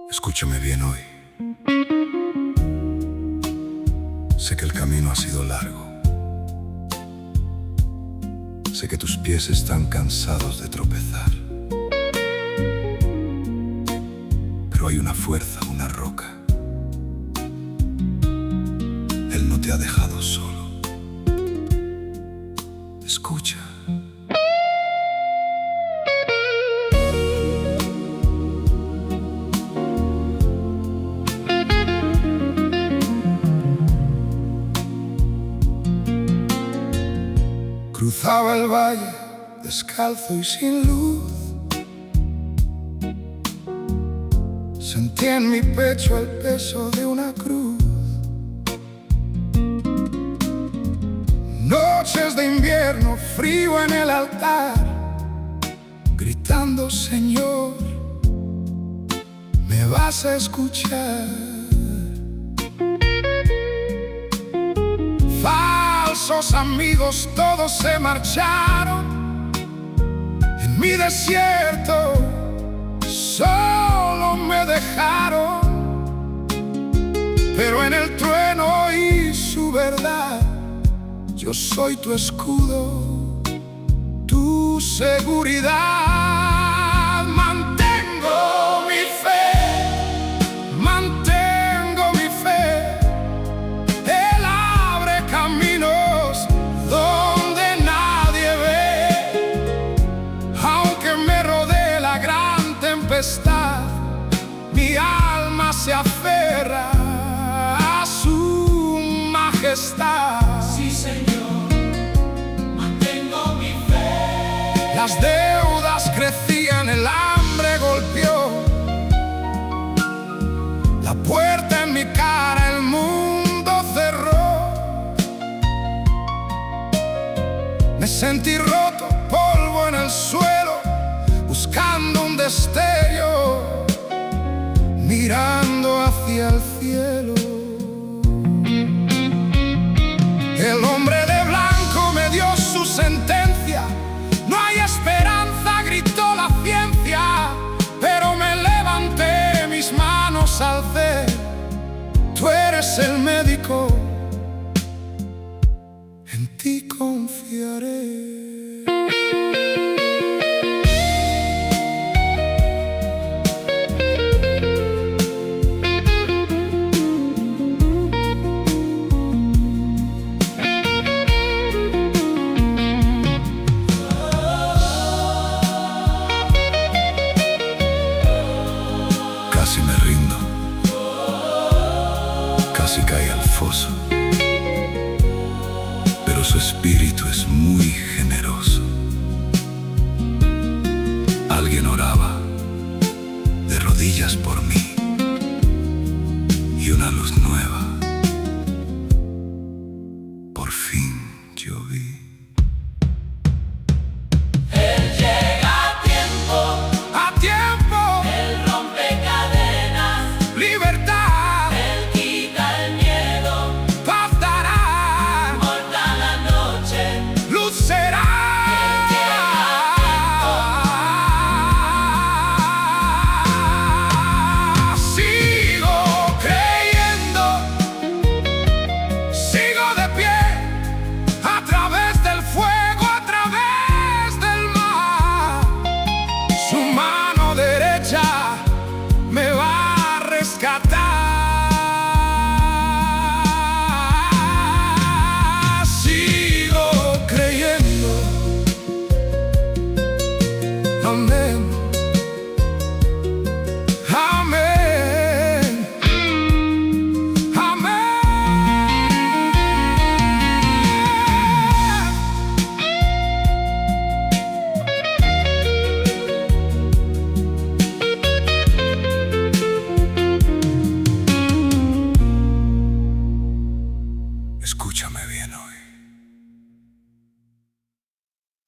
Escúchame bien hoy. Sé que el camino ha sido largo. Sé que tus pies están cansados de tropezar. Pero hay una fuerza, una roca. Él no te ha dejado solo. Escucha. Cruzaba el valle descalzo y sin luz. Sentí en mi pecho el peso de una cruz. Noches de invierno, frío en el altar, gritando: Señor, ¿me vas a escuchar? Falsos amigos todos se marcharon. En mi desierto solo me dejaron. Pero en el trueno oí su verdad. Yo soy tu escudo, tu seguridad. Mantengo mi fe. Él abre caminos donde nadie ve. Aunque me rodee la gran tempestad, mi alma se aferra a su majestad. Sí, Señor, mantengo mi fe. Las deudas crecían, el hambre golpeó la puerta en mi cara, el mundo cerró. Me sentí roto, polvo en el suelo, buscando un destello, mirando hacia el cielo. El hombre de blanco me dio su sentencia. No hay esperanza, gritó la ciencia. Pero me levanté, mis manos alcé. Tú eres el médico, en ti confiaré. Casi me rindo, casi caí al foso, pero su espíritu es muy generoso. Alguien oraba de rodillas por mí.